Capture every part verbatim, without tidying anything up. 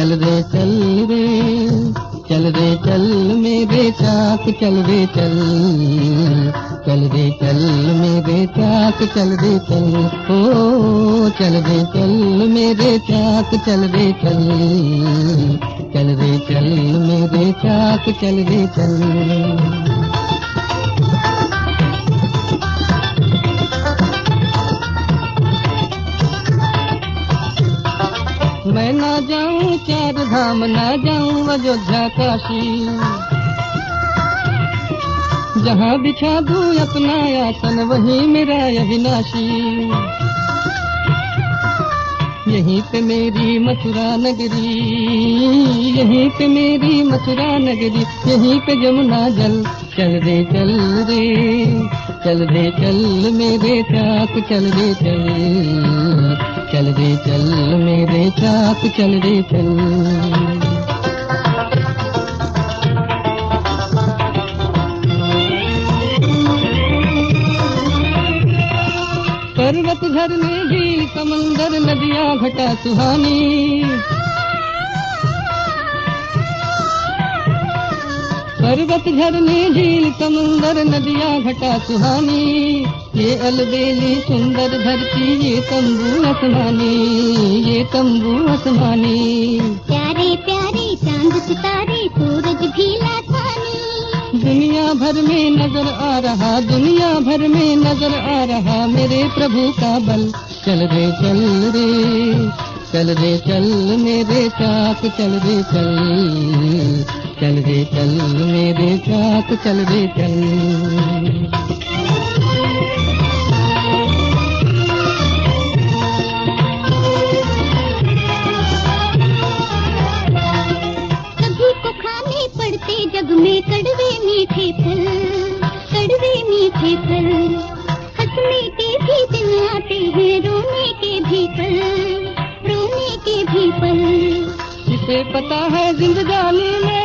चल रे चल रे चल रे चल मेरे चाक चल रे चल चल रे चल मेरे चाक चल रे चल ओ चल रे चल मेरे चाक चल रे चल चल रे चल मेरे चाक चल रे चल। मैं ना जाऊं चार धाम ना जाऊं अयोध्या काशी, जहाँ बिछा दूं अपना आसन वहीं मेरा अविनाशी। यहीं पे मेरी मथुरा नगरी, यहीं पे मेरी मथुरा नगरी, यहीं पे जमुना जल। चल रे चल रे चल रे चल मेरे चाक चल रे चल चल रे चल मेरे चाक चल रे चल। पर्वत झरने झील समंदर नदियाँ घटा सुहानी, पर्वत झरने झील समंदर नदियाँ घटा सुहानी। ये अलबेली सुंदर धरती ये तंबू आसमानी, ये तंबू आसमानी। प्यारे प्यारे चांद सितारे सूरज भी लासानी, दुनिया भर में नजर आ रहा, दुनिया भर में नजर आ रहा मेरे प्रभु का बल। चल रे चल रे चल रे चल मेरे चाक चल रे चल चल रे चल मेरे चाक चल रे चल। सभी को खाने पड़ते जग में कड़वे मीठे फल, कड़वे मीठे फल। हंसने के भी दिन आते हैं, रोने के भी पल, रोने के भी पल। किसे पता है जिंदगानी में,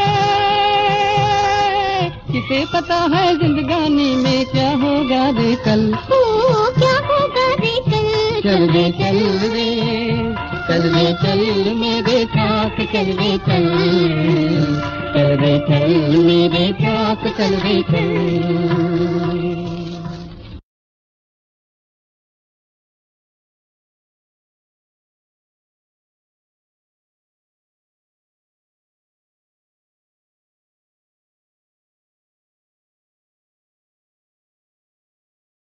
किसे पता है जिंदगानी में क्या होगा रे कल। ओ क्या होगा रे कल। चल रे चल रे चल रे चल मेरे चाक चल रे चल चल रे चल मेरे चाक चल रे चल।